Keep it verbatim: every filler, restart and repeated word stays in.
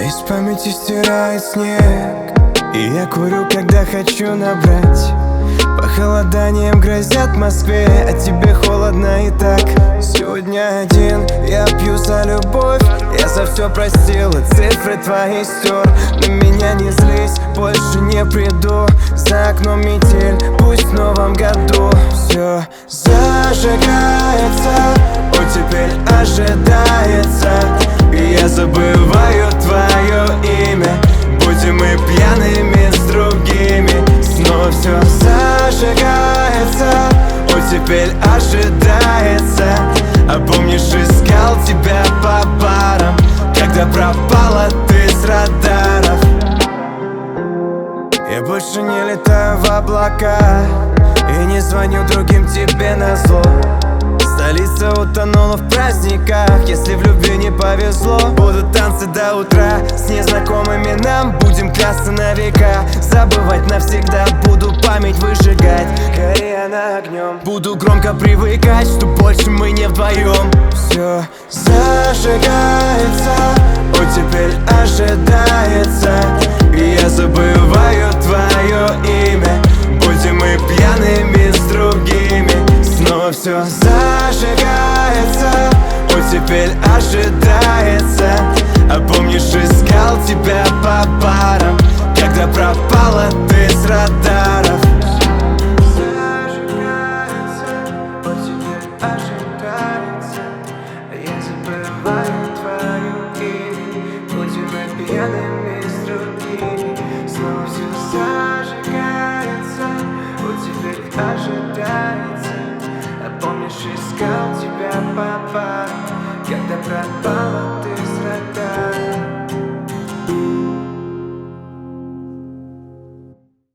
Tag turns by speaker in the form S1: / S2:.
S1: Из памяти стирает снег, и я курю, когда хочу набрать. Похолоданием грозят в Москве, а тебе холодно и так. Сегодня один, я пью за любовь. Я за все простил, и цифры твои стер. На меня не злись, больше не приду. За окном метель, пусть в новом году все зажигается, о, теперь ожидается. И я забываю твое имя. Будем мы пьяными с другими. Снова все зажигается, о, теперь ожидается. А помнишь, искал тебя по барам, когда пропала ты с радаров. Я больше не летаю в облака и не звоню другим тебе назло. Столица утонула в праздниках, если в любви не повезло. Будут танцы до утра с незнакомыми нам. Будем клясться на века, забывать навсегда. Буду память выжигать, горя она огнем. Буду громко привыкать, что больше мы не вдвоем. Все зажигается, о, теперь ожидается. И я забываю твое имя. Будем мы пьяными с другими. Снова все зажигается, о, теперь ожидается. А помнишь, искал тебя по барам, когда пропала ты с радаров. Зажигается, о, теперь ожидается. Я забываю твое имя. Будем мы пьяными с другими. Снова все зажигается, о, теперь ожидается. А помнишь, искал тебя по барам, когда пропал